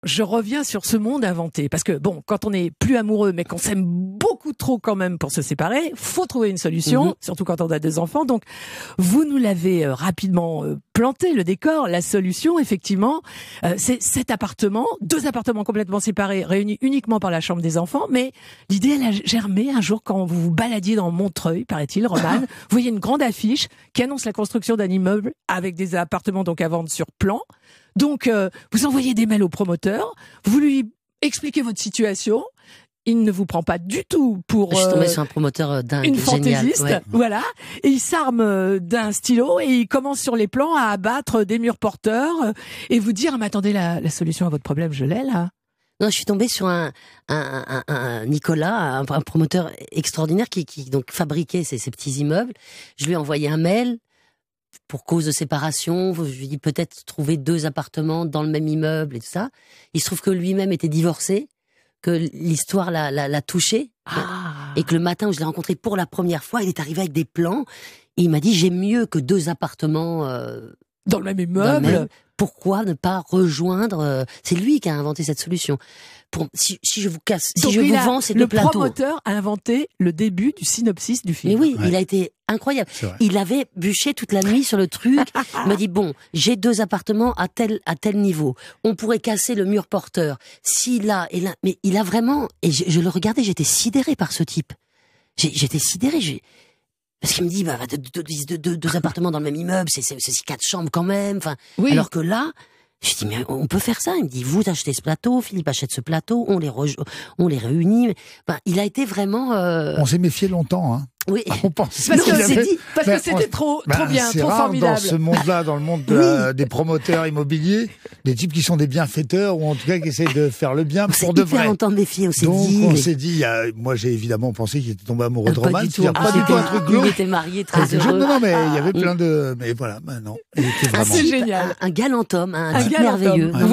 je reviens sur ce monde inventé. Parce que, bon, quand on est plus amoureux, mais qu'on s'aime beaucoup trop quand même pour se séparer, faut trouver une solution, surtout quand on a des enfants. Donc, vous nous l'avez rapidement planté, le décor. La solution, effectivement, c'est cet appartement, 2 appartements complètement séparés, réunis uniquement par la chambre des enfants. Mais l'idée, elle a germé un jour quand vous vous baladiez dans Montreuil, paraît-il, Romane. Vous voyez une grande affiche qui annonce la construction d'un immeuble avec des appartements donc à vendre sur plan. Donc, vous envoyez des mails au promoteur, vous lui expliquez votre situation. Il ne vous prend pas du tout pour je suis tombée sur un promoteur dingue, une génial, fantaisiste, ouais. voilà. Et il s'arme d'un stylo et il commence sur les plans à abattre des murs porteurs et vous dire, mais attendez, la solution à votre problème, je l'ai là. Non, je suis tombée sur un Nicolas, un promoteur extraordinaire qui donc fabriquait ces petits immeubles. Je lui ai envoyé un mail pour cause de séparation. Je lui ai dit peut-être trouver 2 appartements dans le même immeuble et tout ça. Il se trouve que lui-même était divorcé, que l'histoire l'a touché, et que le matin où je l'ai rencontré pour la première fois, il est arrivé avec des plans. Et il m'a dit, j'ai mieux que 2 appartements dans le même immeuble. Pourquoi ne pas rejoindre c'est lui qui a inventé cette solution. Si je vous casse, donc si je vous vends ces 2 plateaux. Le promoteur a inventé le début du synopsis du film. Mais oui, il a été incroyable. Il avait bûché toute la nuit sur le truc. Il m'a dit, bon, j'ai 2 appartements à tel niveau. On pourrait casser le mur porteur. Mais il a vraiment, et je le regardais, j'étais sidéré par ce type. J'étais sidéré, parce qu'il me dit, 2 appartements dans le même immeuble, c'est 4 chambres quand même. Enfin, oui. Alors que là, je dis, mais on peut faire ça. Il me dit, vous achetez ce plateau, Philippe achète ce plateau, on les réunit. Enfin, il a été vraiment... On s'est méfié longtemps, hein. Oui. On pense parce que c'était trop bien, trop rare formidable. Dans ce monde-là, dans le monde des promoteurs immobiliers, des types qui sont des bienfaiteurs, ou en tout cas qui essayent de faire le bien pour de vrai. On s'est hyper longtemps méfié, on s'est dit, moi j'ai évidemment pensé qu'il était tombé amoureux de Romane. Pas du tout un truc glauque. Il était marié, très heureux. Non, mais il y avait plein de... Mais voilà, non. Il était vraiment... C'est génial. Un galant homme, un type merveilleux.